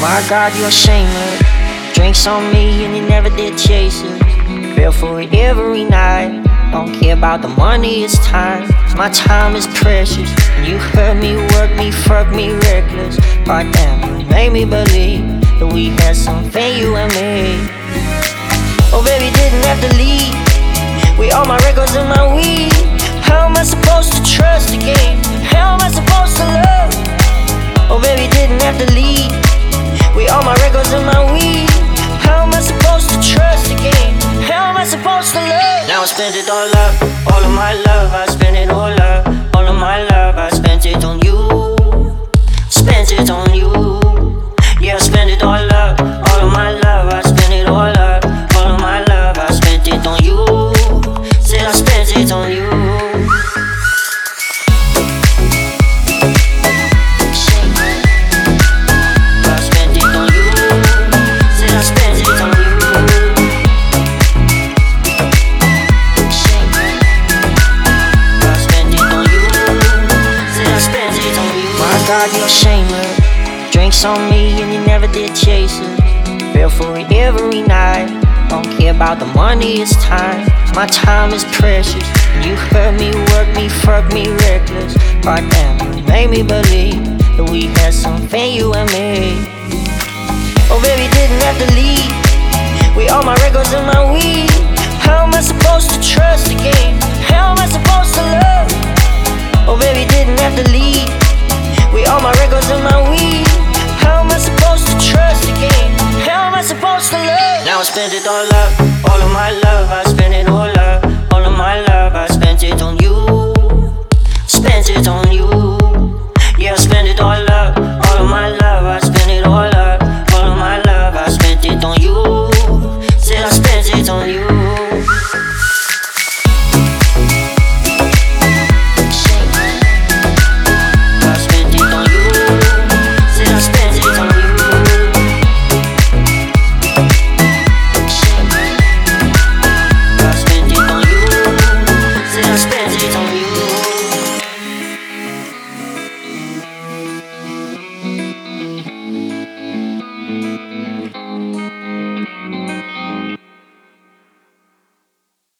My God, you're shameless. Drinks on me and you never did chase it. Feel for it every night. Don't care about the money, it's time. My time is precious. You hurt me, work me, fuck me reckless. Goddamn, you made me believe that we had something, you and me. Oh baby, didn't have to leave. We all my records and my weed. How am I supposed to trust again? How am I supposed to love? Oh baby, didn't have to leave. We all my records and my weed. How am I supposed to trust again? How am I supposed to love? Now I spent it all up, all of my love. I spent it all up, all of my love. I spent it on you, spent it on you. Yeah, I spent it all up, all of my love. I spent it all up, all of my love. I spent it on you, said I spent it on you. God, you're shameless. Drinks on me and you never did chase it. Feel for it every night. Don't care about the money, it's time. My time is precious. You hurt me, work me, fuck me reckless. Goddamn, you made me believe that we had something, you and me. Oh baby, didn't have to leave. We all my records and my weed. How am I supposed to trust again? How am I supposed to love? Oh baby, didn't have to leave. We all my records and my weed. How am I supposed to trust again? How am I supposed to love? Now I spent it all up, all of my love.